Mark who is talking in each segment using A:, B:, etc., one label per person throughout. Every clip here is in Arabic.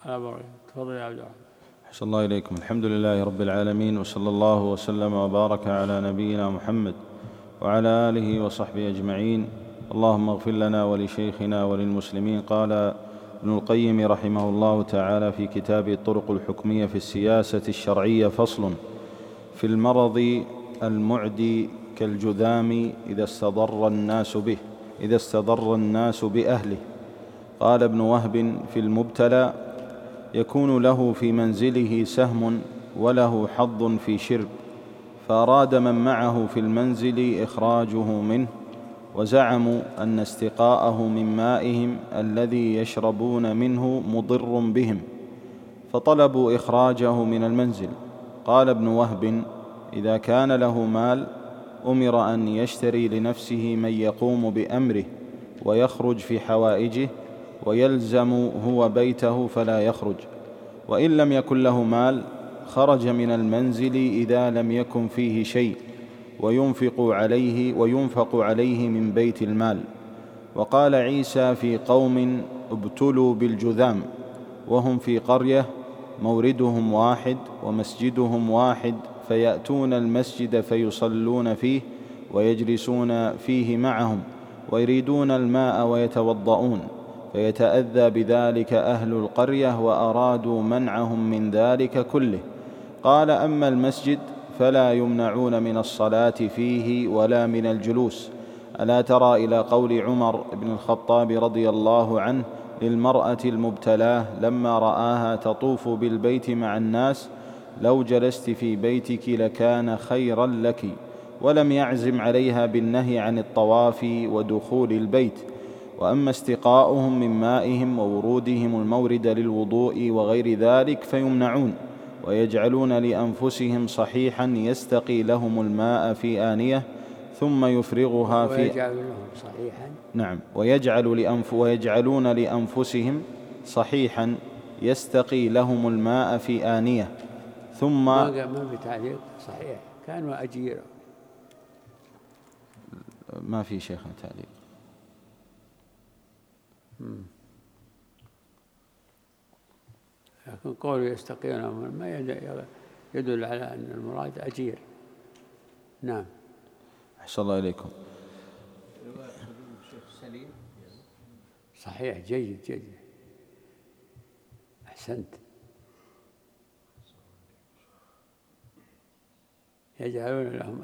A: تفضل يا عبد الرحمن.
B: أحسن الله إليكم. الحمد لله رب العالمين، وصلى الله وسلم وبارك على نبينا محمد وعلى آله وصحبه أجمعين. اللهم اغفر لنا ولشيخنا وللمسلمين. قال ابن القيم رحمه الله تعالى في كتابه الطرق الحكمية في السياسة الشرعية: فصل في المرض المعدي كالجذام إذا استضر الناس بأهله. قال ابن وهب في المبتلى: يكون له في منزله سهم وله حظ في شرب، فأراد من معه في المنزل إخراجه منه، وزعموا أن استقاءه من مائهم الذي يشربون منه مضر بهم، فطلبوا إخراجه من المنزل. قال ابن وهب: إذا كان له مال أمر أن يشتري لنفسه من يقوم بأمره ويخرج في حوائجه، ويلزم هو بيته فلا يخرج. وإن لم يكن له مال خرج من المنزل إذا لم يكن فيه شيء، وينفق عليه من بيت المال. وقال عيسى في قوم ابتلوا بالجذام وهم في قرية موردهم واحد ومسجدهم واحد، فيأتون المسجد فيصلون فيه ويجلسون فيه معهم، ويريدون الماء ويتوضؤون، فيتأذى بذلك أهل القرية، وأرادوا منعهم من ذلك كله. قال: أما المسجد فلا يمنعون من الصلاة فيه ولا من الجلوس. ألا ترى إلى قول عمر بن الخطاب رضي الله عنه للمرأة المبتلاه لما رآها تطوف بالبيت مع الناس: لو جلست في بيتك لكان خيرا لك. ولم يعزم عليها بالنهي عن الطواف ودخول البيت. وأما استقاؤهم من مائهم وورودهم المورد للوضوء وغير ذلك فيمنعون، ويجعلون لأنفسهم صحيحا يستقي لهم الماء في آنية ثم يفرغها في نعم ويجعلون لأنفسهم صحيحا يستقي لهم الماء في آنية ثم
A: ما في تعليق صحيح كانوا أجيرا.
B: ما في شيخنا تعليق.
A: لكن قول يستقيون ما يدل على أن المراد أجير. نعم.
B: أحسن الله إليكم.
A: صحيح، جيد أحسنت. يجعلون لهم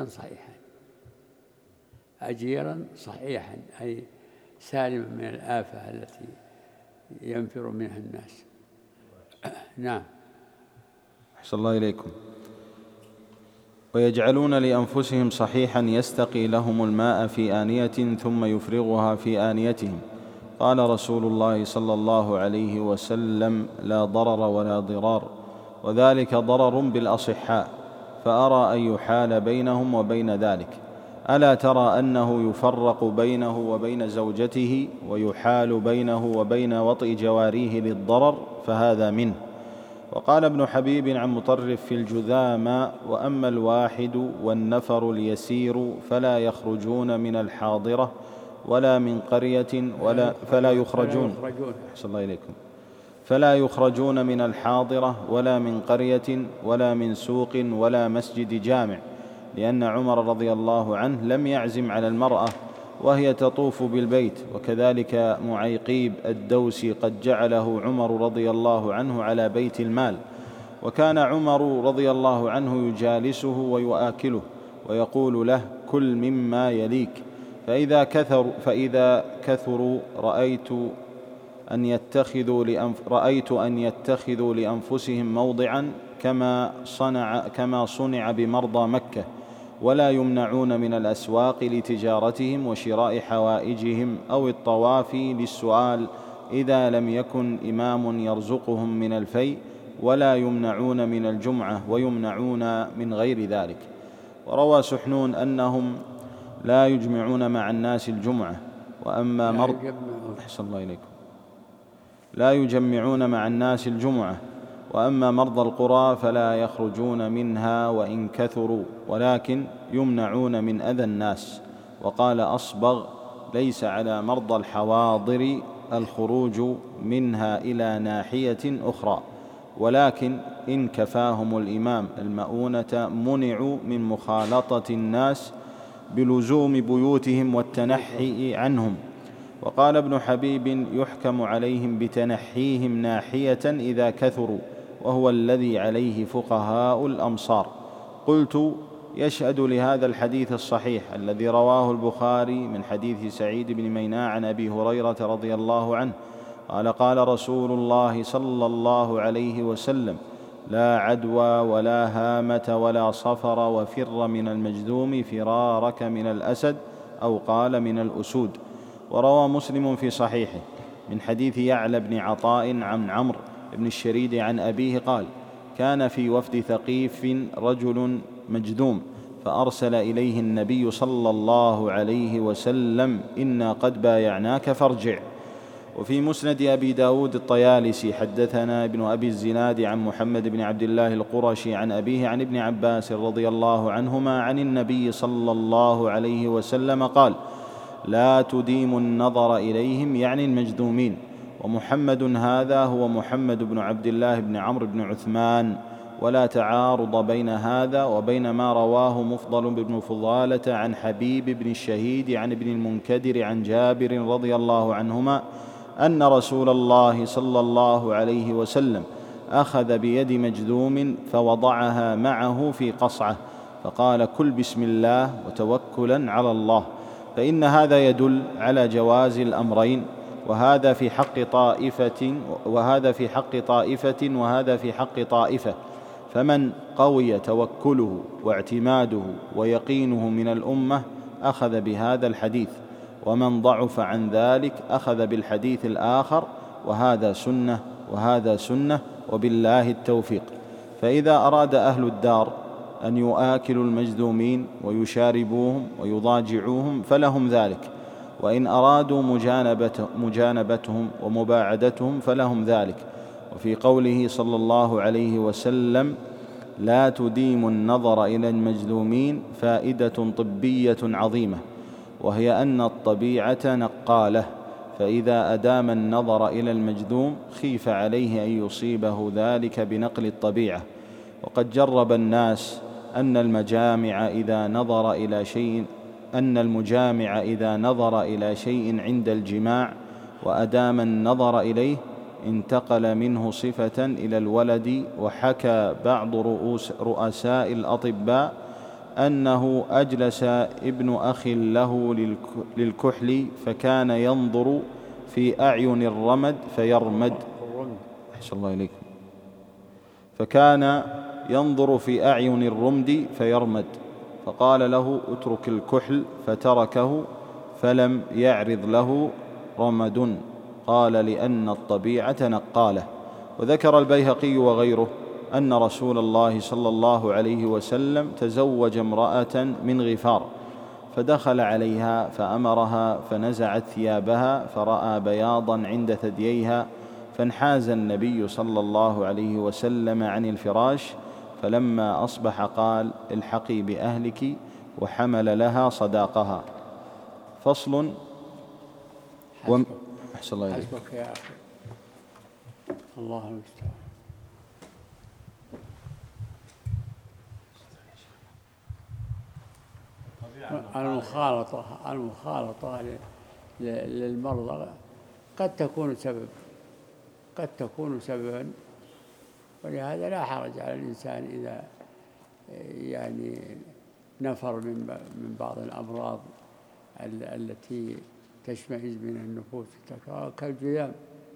A: أجيرا صحيحا أي سالما من الآفة التي ينفر منها الناس. نعم.
B: أحسن الله إليكم. ويجعلون لأنفسهم صحيحا يستقي لهم الماء في آنية ثم يفرغها في آنيتهم. قال رسول الله صلى الله عليه وسلم: لا ضرر ولا ضرار، وذلك ضرر بالأصحاء، فأرى أن يحال بينهم وبين ذلك. ألا ترى أنه يفرق بينه وبين زوجته ويحال بينه وبين وطئ جواريه للضرر، فهذا منه. وقال ابن حبيب عن مطرف في الجذام: وأما الواحد والنفر اليسير فلا يخرجون من الحاضرة ولا من قرية فلا يخرجون من الحاضرة ولا من قرية ولا من سوق ولا مسجد جامع، لأن عمر رضي الله عنه لم يعزم على المرأة وهي تطوف بالبيت. وكذلك معيقيب الدوسي قد جعله عمر رضي الله عنه على بيت المال، وكان عمر رضي الله عنه يجالسه ويؤكله ويقول له: كل مما يليك. فإذا كثروا رأيت أن يتخذوا لأنفسهم موضعا كما صنع بمرضى مكة، ولا يمنعون من الأسواق لتجارتهم وشراء حوائجهم أو الطواف للسؤال إذا لم يكن إمام يرزقهم من الفيء، ولا يمنعون من الجمعة ويمنعون من غير ذلك. وروى سحنون أنهم لا يجمعون مع الناس الجمعة، لا يجمعون مع الناس الجمعة، وأما مرضى القرى فلا يخرجون منها وإن كثروا، ولكن يمنعون من أذى الناس. وقال أصبغ: ليس على مرضى الحواضر الخروج منها إلى ناحية أخرى، ولكن إن كفاهم الإمام المؤونة منعوا من مخالطة الناس بلزوم بيوتهم والتنحي عنهم. وقال ابن حبيب: يحكم عليهم بتنحيهم ناحية إذا كثروا، وهو الذي عليه فقهاء الأمصار. قلت: يشهد لهذا الحديث الصحيح الذي رواه البخاري من حديث سعيد بن ميناء عن أبي هريرة رضي الله عنه قال: قال رسول الله صلى الله عليه وسلم: لا عدوى ولا هامة ولا صفر، وفر من المجذوم فرارك من الأسد، أو قال من الأسود. وروى مسلم في صحيحه من حديث يعلى بن عطاء عن عمرو بن الشريد عن أبيه قال: كان في وفد ثقيف رجل مجذوم، فأرسل إليه النبي صلى الله عليه وسلم: إنا قد بايعناك فارجع. وفي مسند أبي داود الطيالسي حدثنا ابن أبي الزناد عن محمد بن عبد الله القرشي عن أبيه عن ابن عباس رضي الله عنهما عن النبي صلى الله عليه وسلم قال: لا تديم النظر إليهم، يعني المجذومين. ومحمد هذا هو محمد بن عبد الله بن عمرو بن عثمان، ولا تعارض بين هذا وبين ما رواه مفضل بن فضالة عن حبيب بن الشهيد عن ابن المنكدر عن جابر رضي الله عنهما أن رسول الله صلى الله عليه وسلم أخذ بيد مجذوم فوضعها معه في قصعة، فقال: كل بسم الله وتوكلا على الله. فإن هذا يدل على جواز الأمرين، وهذا في حق طائفة وهذا في حق طائفة. فمن قوي توكله واعتماده ويقينه من الأمة أخذ بهذا الحديث، ومن ضعف عن ذلك أخذ بالحديث الآخر، وهذا سنة وهذا سنة، وبالله التوفيق. فإذا أراد أهل الدار أن يؤاكلوا المجذومين ويشاربوهم ويضاجعوهم فلهم ذلك، وإن أرادوا مجانبتهم ومباعدتهم فلهم ذلك. وفي قوله صلى الله عليه وسلم: لا تديم النظر إلى المجذومين فائدة طبية عظيمة، وهي أن الطبيعة نقالة، فإذا أدام النظر إلى المجذوم خيف عليه أن يصيبه ذلك بنقل الطبيعة. وقد جرب الناس أن المجامع إذا نظر إلى شيء عند الجماع وأدام النظر إليه انتقل منه صفة إلى الولد. وحكى بعض رؤساء الأطباء أنه أجلس ابن أخ له للكحل فكان ينظر في أعين الرمد فيرمد. أحسن الله إليكم. فكان ينظر في أعين الرمد فيرمد، فقال له: اترك الكحل، فتركه فلم يعرض له رمد. قال: لأن الطبيعة نقالة. وذكر البيهقي وغيره أن رسول الله صلى الله عليه وسلم تزوج امرأة من غفار، فدخل عليها فأمرها فنزعت ثيابها فرأى بياضا عند ثدييها، فانحاز النبي صلى الله عليه وسلم عن الفراش، فلما أصبح قال: الحقي بأهلك، وحمل لها صداقها. فصل. أحسن الله إليك.
A: حسبك يا أخي، الله المستعان. المخالطة للمرضى قد تكون سببا، ولهذا لا حرج على الإنسان إذا يعني نفر من بعض الأمراض التي تشمئز من النفوس كالجذام،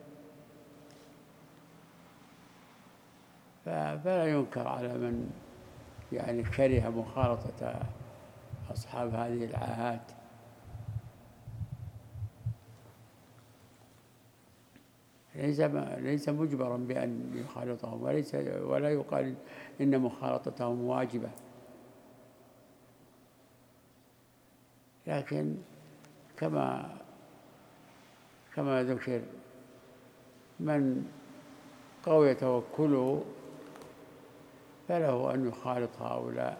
A: فلا ينكر على من يعني كره مخالطة أصحاب هذه العاهات. ليس مجبرا بأن يخالطهم، ولا يقال إن مخالطتهم واجبة، لكن كما ذكر من قوي توكله فله أن يخالط هؤلاء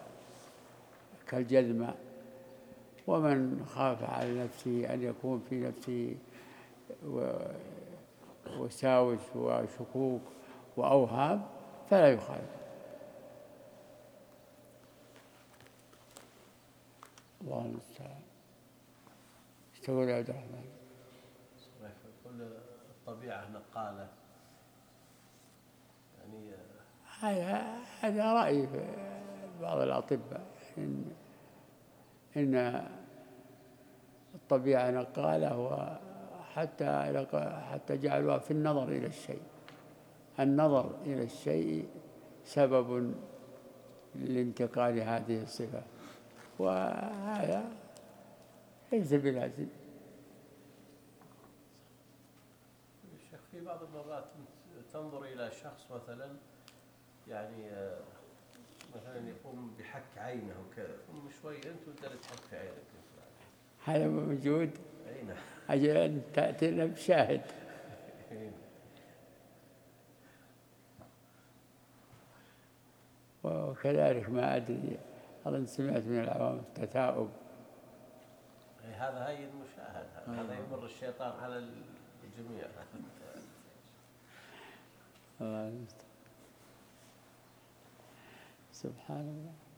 A: كالجذمة، ومن خاف على نفسه أن يكون في نفسه وساوس وشكوك وأوهام فلا يخالف. الله المستعان. ايش تقول يا عبد الرحمن؟
C: يقول الطبيعة نقالة، يعني
A: هذا رأي بعض الأطباء إن الطبيعة نقالة، وحتى جعلوها في النظر إلى الشيء. النظر إلى الشيء سبب لانتقال هذه الصفة، وهذا ليس بلازم.
C: الشيخ في بعض المرات تنظر إلى شخص يعني مثلا يقوم بحك عينه وكذا، ثم شوي أنت وتبدأ تحك عينك.
A: هذا موجود.
C: أي نعم.
A: أجل أن تأتينا بشاهد. وكذلك ما أدري، أظن سمعت من العوام التثاؤب.
C: هذا هي المشاهد، هذا يمر الشيطان على الجميع.
A: الله المستعان. سبحان الله.